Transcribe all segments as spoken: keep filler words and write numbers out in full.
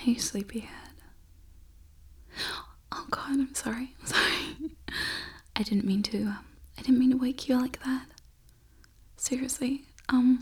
Hey, sleepyhead. Oh God, I'm sorry. I'm sorry. I didn't mean to. Um, I didn't mean to wake you like that. Seriously. Um.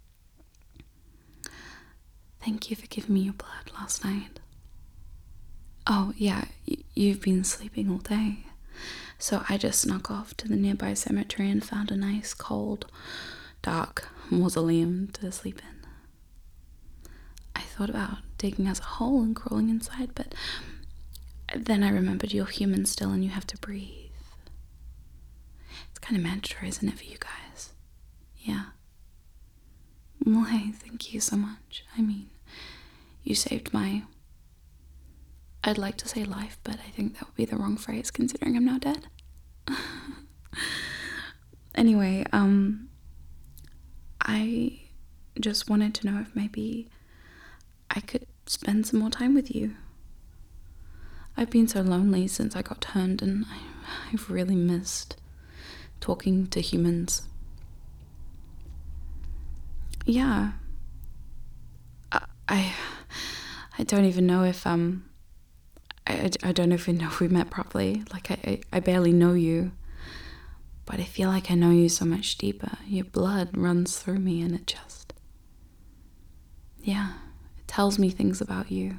Thank you for giving me your blood last night. Oh yeah, y- you've been sleeping all day. So I just snuck off to the nearby cemetery and found a nice, cold, dark mausoleum to sleep in. I thought about digging us a hole and crawling inside, but then I remembered you're human still and you have to breathe. It's kind of mandatory, isn't it, for you guys? Yeah. Well, hey, thank you so much. I mean, you saved my... I'd like to say life, but I think that would be the wrong phrase considering I'm now dead. Anyway, um, I just wanted to know if maybe I could spend some more time with you. I've been so lonely since I got turned, and I, I've really missed talking to humans. Yeah. I, I, I don't even know if, um, I, I don't even know if we met properly. Like, I, I, I barely know you. But I feel like I know you so much deeper. Your blood runs through me and it just... Yeah, it tells me things about you.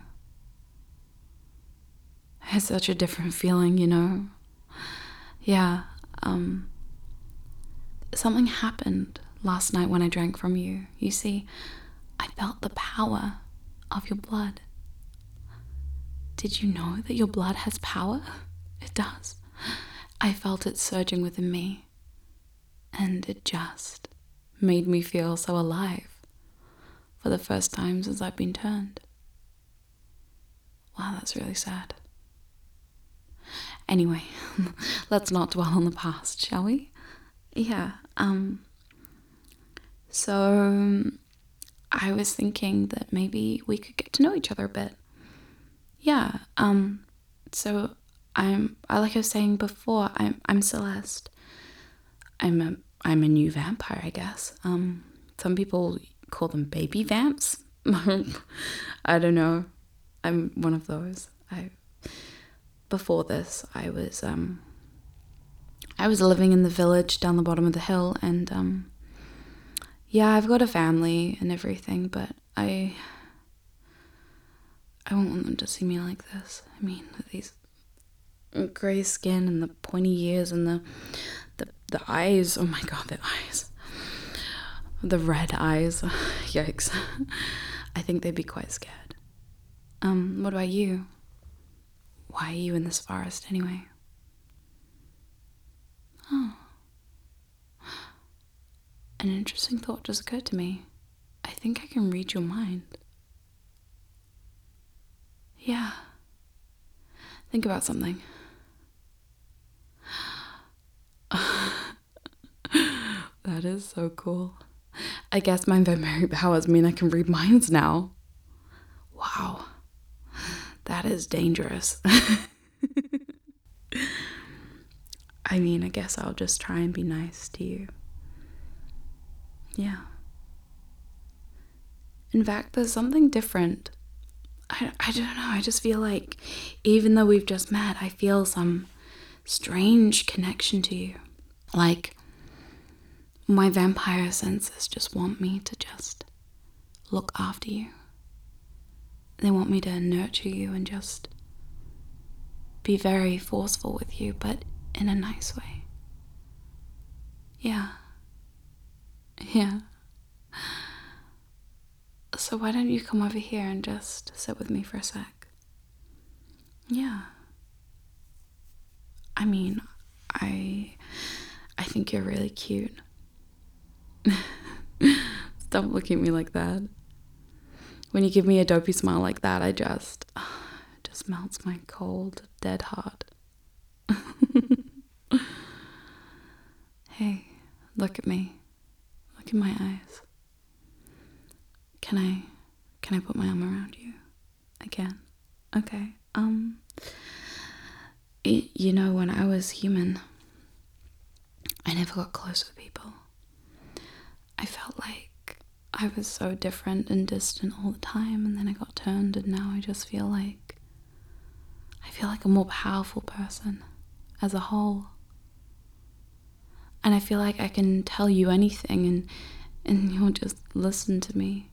It's such a different feeling, you know? Yeah, um... something happened last night when I drank from you. You see, I felt the power of your blood. Did you know that your blood has power? It does. I felt it surging within me. And it just made me feel so alive for the first time since I've been turned. Wow, that's really sad. Anyway, let's not dwell on the past, shall we? Yeah, um, so I was thinking that maybe we could get to know each other a bit. Yeah, um, so I'm, I like I was saying before, I'm, I'm Celeste. I'm a, I'm a new vampire, I guess. Um, some people call them baby vamps. I don't know. I'm one of those. I, before this, I was, um, I was living in the village down the bottom of the hill, and, um, yeah, I've got a family and everything, but I, I won't want them to see me like this. I mean, these grey skin and the pointy ears and the, the, the eyes. Oh my God, the eyes. The red eyes. Yikes. I think they'd be quite scared. Um, what about you? Why are you in this forest anyway? Oh. An interesting thought just occurred to me. I think I can read your mind. Yeah. Think about something. That is so cool. I guess my vampiric powers mean I can read minds now. Wow. That is dangerous. I mean, I guess I'll just try and be nice to you. Yeah. In fact, there's something different. I, I don't know, I just feel like even though we've just met, I feel some strange connection to you. Like, my vampire senses just want me to just look after you. They want me to nurture you and just be very forceful with you, but in a nice way. Yeah. Yeah. So why don't you come over here and just sit with me for a sec? Yeah. I mean, I I think you're really cute. Stop looking at me like that. When you give me a dopey smile like that, I just it just melts my cold, dead heart. Hey, look at me. Look in my eyes. Can I can I put my arm around you again? Okay. Um y- you know, when I was human, I never got close with people. I felt like I was so different and distant all the time, and then I got turned, and now I just feel like I feel like a more powerful person as a whole. And I feel like I can tell you anything and and you'll just listen to me.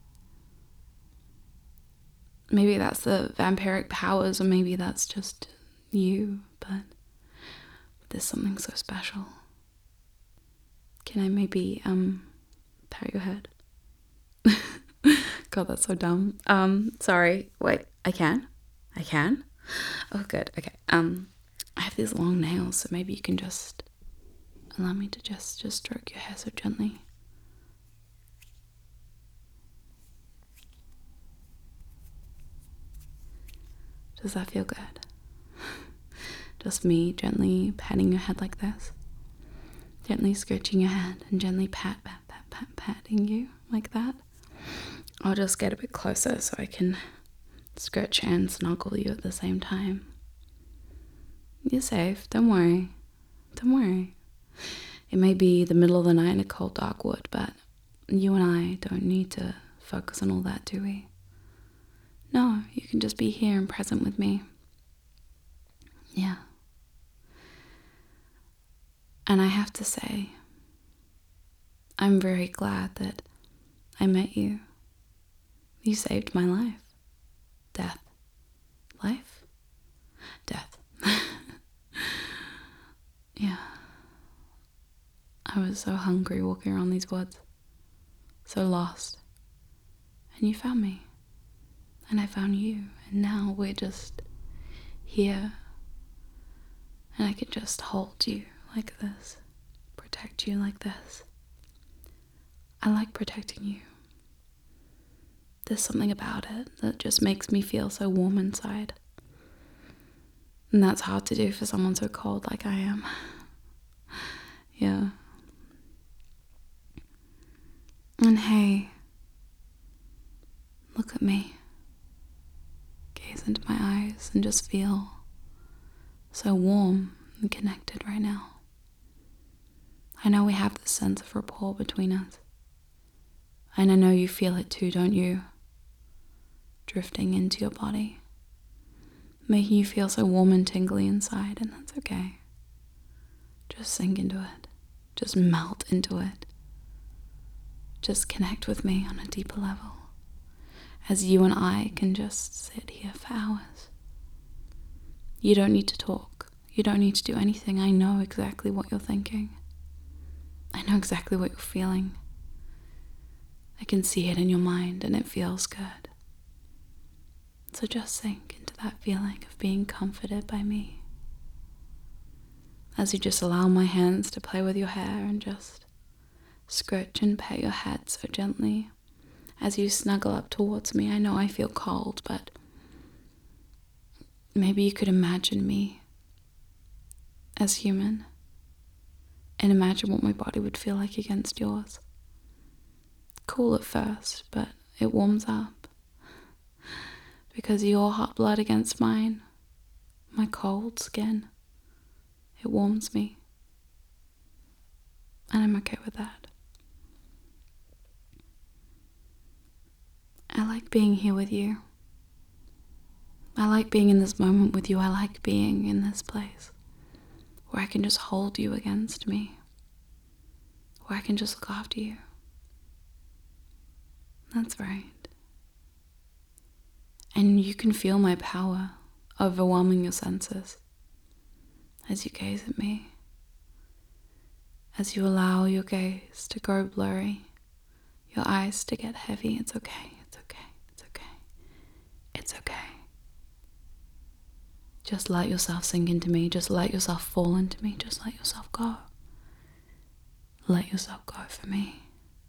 Maybe that's the vampiric powers, or maybe that's just you, but there's something so special. Can I maybe um pat your head? God, that's so dumb. Um, sorry. Wait, I can? I can? Oh, good. Okay. Um, I have these long nails, so maybe you can just allow me to just, just stroke your hair so gently. Does that feel good? Just me gently patting your head like this. Gently scratching your head and gently pat, pat, pat, pat, patting you like that. I'll just get a bit closer so I can scratch and snuggle you at the same time. You're safe. Don't worry. Don't worry. It may be the middle of the night in a cold, dark wood, but you and I don't need to focus on all that, do we? No, you can just be here and present with me. Yeah. And I have to say, I'm very glad that I met you. You saved my life. Death. Life? Death. Yeah. I was so hungry walking around these woods. So lost. And you found me. And I found you. And now we're just here. And I can just hold you like this. Protect you like this. I like protecting you. There's something about it that just makes me feel so warm inside. And that's hard to do for someone so cold like I am. Yeah. And hey, look at me. Gaze into my eyes and just feel so warm and connected right now. I know we have this sense of rapport between us. And I know you feel it too, don't you? Drifting into your body, making you feel so warm and tingly inside, and that's okay. Just sink into it. Just melt into it. Just connect with me on a deeper level, as you and I can just sit here for hours. You don't need to talk. You don't need to do anything. I know exactly what you're thinking. I know exactly what you're feeling. I can see it in your mind, and it feels good. So just sink into that feeling of being comforted by me. As you just allow my hands to play with your hair and just scratch and pat your head so gently. As you snuggle up towards me, I know I feel cold, but maybe you could imagine me as human and imagine what my body would feel like against yours. Cool at first, but it warms up. Because your hot blood against mine, my cold skin, it warms me. And I'm okay with that. I like being here with you. I like being in this moment with you. I like being in this place where I can just hold you against me, where I can just look after you. That's right. And you can feel my power overwhelming your senses as you gaze at me, as you allow your gaze to go blurry, your eyes to get heavy. It's okay, it's okay, it's okay, it's okay. Just let yourself sink into me, just let yourself fall into me, just let yourself go. Let yourself go for me.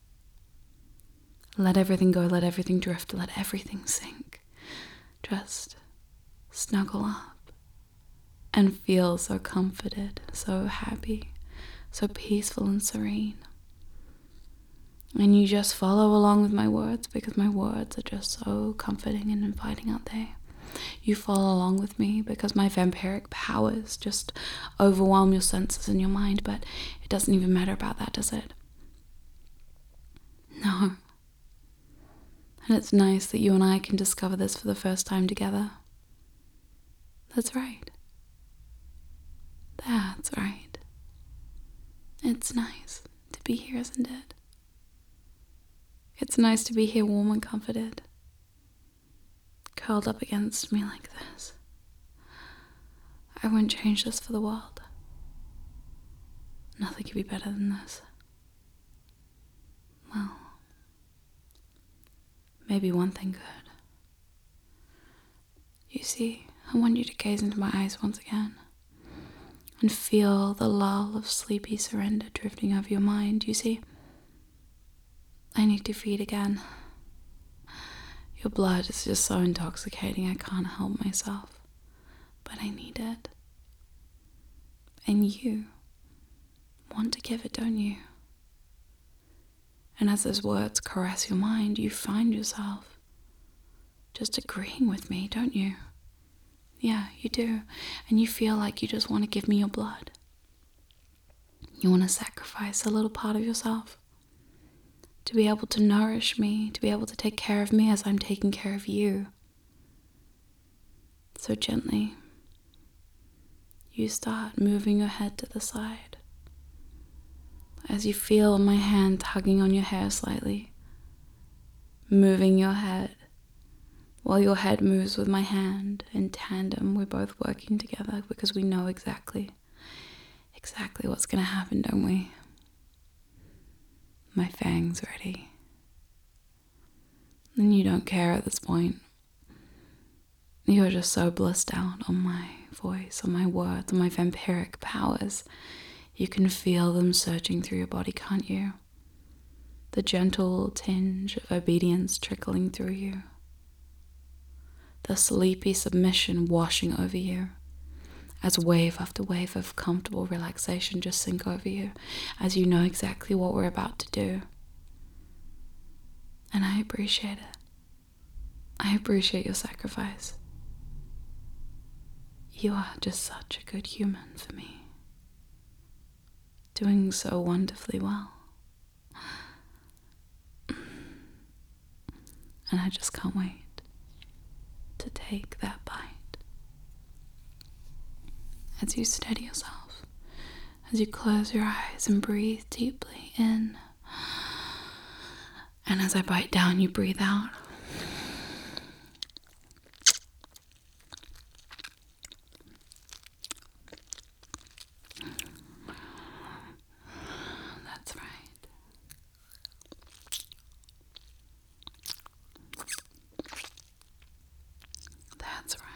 Let everything go, let everything drift, let everything sink. Just snuggle up and feel so comforted, so happy, so peaceful and serene. And you just follow along with my words because my words are just so comforting and inviting out there. You follow along with me because my vampiric powers just overwhelm your senses and your mind, but it doesn't even matter about that, does it? No. And it's nice that you and I can discover this for the first time together. That's right. That's right. It's nice to be here, isn't it? It's nice to be here warm and comforted, curled up against me like this. I wouldn't change this for the world. Nothing could be better than this. Well, maybe one thing could. You see, I want you to gaze into my eyes once again and feel the lull of sleepy surrender drifting over your mind. You see, I need to feed again. Your blood is just so intoxicating, I can't help myself. But I need it. And you want to give it, don't you? And as those words caress your mind, you find yourself just agreeing with me, don't you? Yeah, you do. And you feel like you just want to give me your blood. You want to sacrifice a little part of yourself to be able to nourish me, to be able to take care of me as I'm taking care of you. So gently, you start moving your head to the side as you feel my hand tugging on your hair slightly, moving your head while your head moves with my hand. In tandem, we're both working together because we know exactly, exactly what's going to happen, don't we? My fang's ready. And you don't care at this point. You're just so blissed out on my voice, on my words, on my vampiric powers. You can feel them surging through your body, can't you? The gentle tinge of obedience trickling through you. The sleepy submission washing over you. As wave after wave of comfortable relaxation just sink over you, as you know exactly what we're about to do. And I appreciate it. I appreciate your sacrifice. You are just such a good human for me. Doing so wonderfully well. And I just can't wait to take that bite. As you steady yourself, as you close your eyes and breathe deeply in, and as I bite down, you breathe out. That's right. That's right.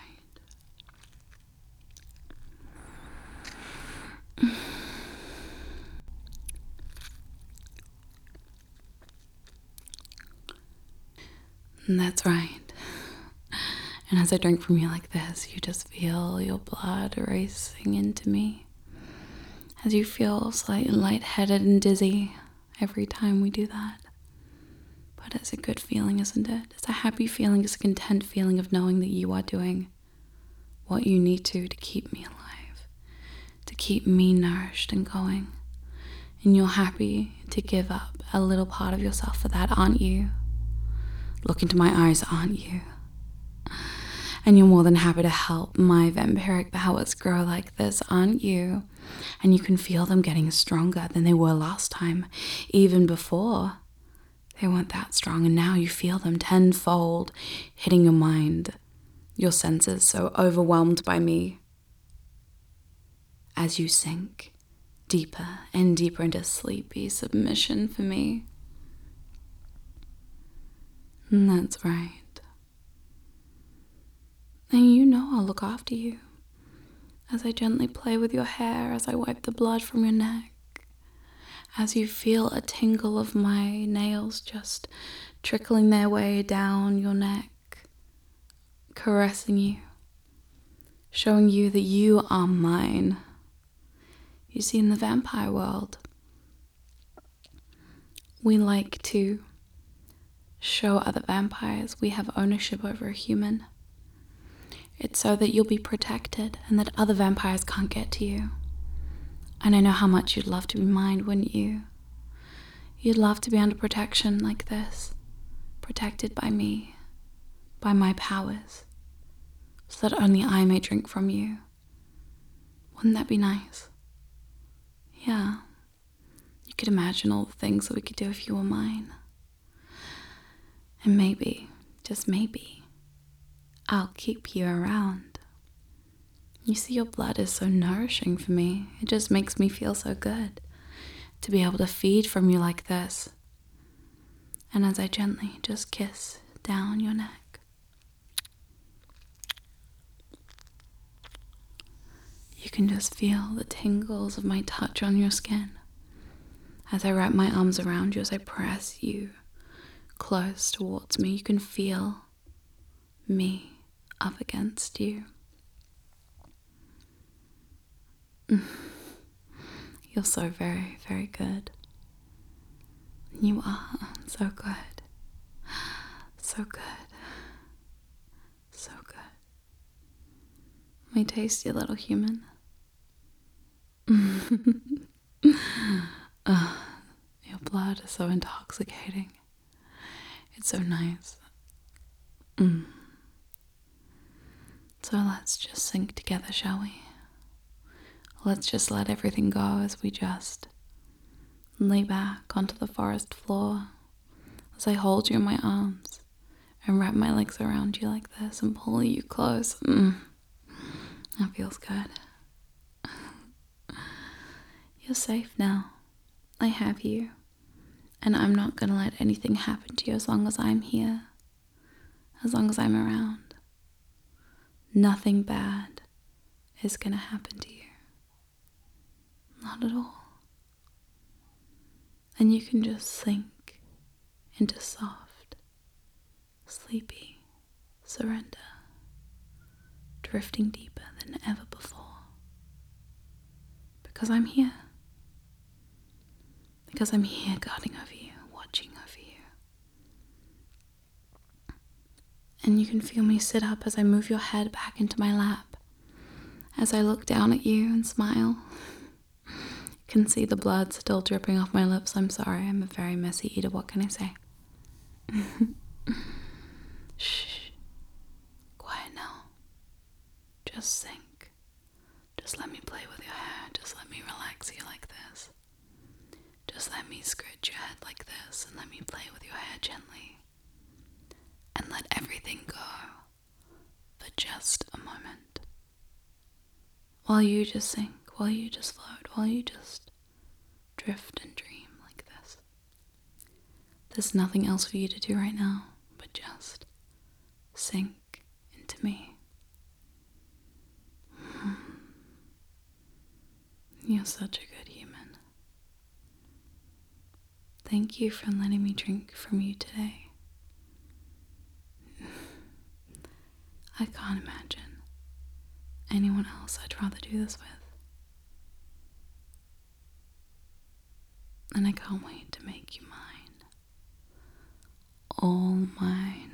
That's right. And as I drink from you like this, you just feel your blood racing into me. As you feel slightly lightheaded and dizzy every time we do that. But it's a good feeling, isn't it? It's a happy feeling, it's a content feeling of knowing that you are doing what you need to to keep me alive, to keep me nourished and going. And you're happy to give up a little part of yourself for that, aren't you? Look into my eyes, aren't you? And you're more than happy to help my vampiric powers grow like this, aren't you? And you can feel them getting stronger than they were last time, even before they weren't that strong. And now you feel them tenfold hitting your mind, your senses so overwhelmed by me. As you sink deeper and deeper into sleepy submission for me. And that's right. And you know I'll look after you as I gently play with your hair, as I wipe the blood from your neck, as you feel a tingle of my nails just trickling their way down your neck, caressing you, showing you that you are mine. You see, in the vampire world, we like to show other vampires we have ownership over a human. It's so that you'll be protected and that other vampires can't get to you. And I know how much you'd love to be mine, wouldn't you? You'd love to be under protection like this. protected by me, by my powers, so that only I may drink from you. Wouldn't that be nice? Yeah. You could imagine all the things that we could do if you were mine. And maybe, just maybe, I'll keep you around. You see, your blood is so nourishing for me. It just makes me feel so good to be able to feed from you like this. And as I gently just kiss down your neck, you can just feel the tingles of my touch on your skin as I wrap my arms around you, as I press you close towards me. You can feel me up against you. You're so very, very good. You are so good. So good. So good. My tasty little human. uh, your blood is so intoxicating. It's so nice. Mm. So let's just sink together, shall we? Let's just let everything go as we just lay back onto the forest floor, as I hold you in my arms and wrap my legs around you like this and pull you close. Mm. That feels good. You're safe now. I have you. And I'm not going to let anything happen to you as long as I'm here. As long as I'm around. Nothing bad is going to happen to you. Not at all. And you can just sink into soft, sleepy surrender, drifting deeper than ever before. Because I'm here. Because I'm here guarding over you, watching over you. And you can feel me sit up as I move your head back into my lap, as I look down at you and smile. You can see the blood still dripping off my lips. I'm sorry, I'm a very messy eater. What can I say? Shh. Quiet now. Just sink. Just let me play with your hair. Just let me relax you like this. Just let me scratch your head like this and let me play with your hair gently. And let everything go for just a moment. While you just sink, while you just float, while you just drift and dream like this. There's nothing else for you to do right now but just sink into me. You're such a good human. Thank you for letting me drink from you today. I can't imagine anyone else I'd rather do this with. And I can't wait to make you mine. All mine.